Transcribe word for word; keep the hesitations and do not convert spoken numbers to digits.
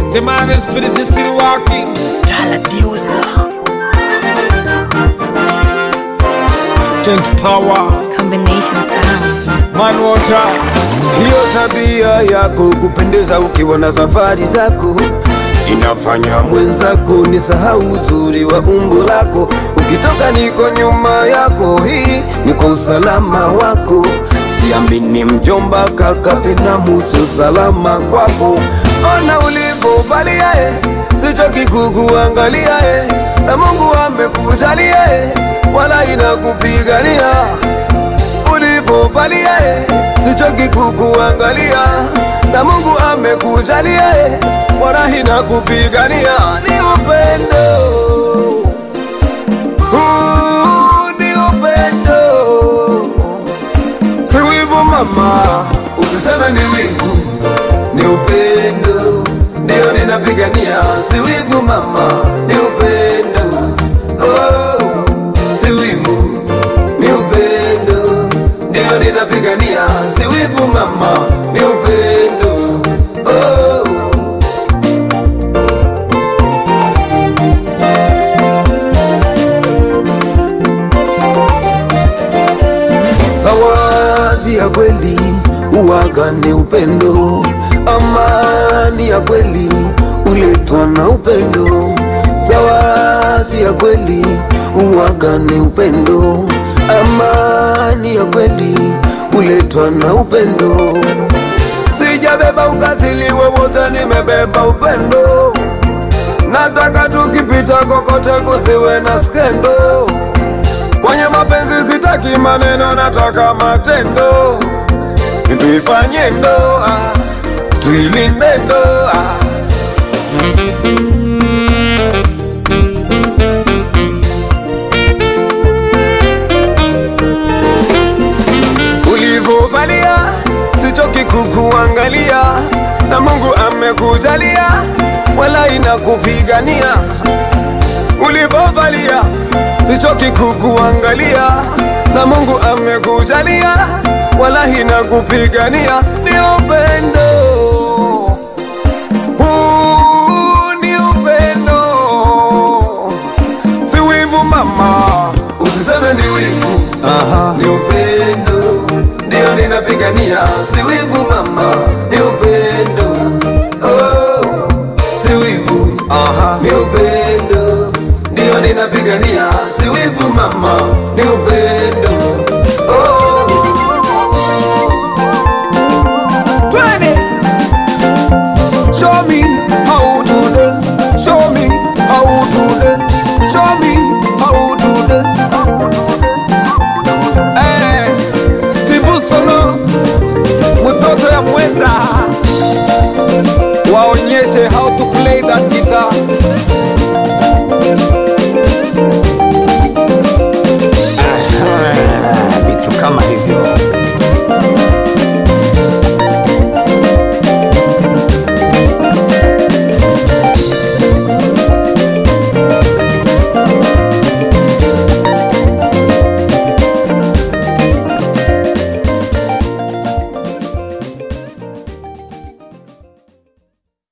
The man is spirit is still walking. Taladiusa. Change power. Combination sound. Man water. Hiyo tabia yako kupendeza ukiwa na safari zako inafanya mwenzako ni sahau uzuri wa umbo lako. Ukitoka niko nyuma yako, hii niko usalama wako. Siamini mjomba kaka pena muso salama kwako. Ona ulivo valia eh, sichoki kukuangalia eh, na Mungu amekujalia eh, wala inakupigania. Ulivo valia eh, sichoki kukuangalia, na Mungu amekujalia eh, wala inakupigania. Ni upendo, huu ni upendo. Si wivu mama, usiseme ni wivu, ni upendo ndio ninapigania. Si wivu mama, ni upendo. Oh, si wivu, ni upendo ndio ninapigania. Si wivu mama, ni upendo. Oh, zawadi ya kweli uwaga ni upendo. Amani ya kweli uletwa na upendo. Zawadi ya kweli uwaga ni upendo. Amani ya kweli uletwa na upendo. Sijabeba ukatili wowote, nimebeba upendo. Nataka tukipita kokote kusiwe na skendo. Kwenye mapenzi sitaki maneno, nataka matendo. Tuifanye ndoa, tuilinde ndoa. Ulivovalia sichoki kukuangalia, na Mungu amekujalia wala inakupigania. Ulivovalia sichoki kukuangalia, na Mungu amekujalia wala inakupigania. Ni upendo, huu ni upendo. Si wivu mama, usiseme ni wivu. Aha, ni upendo.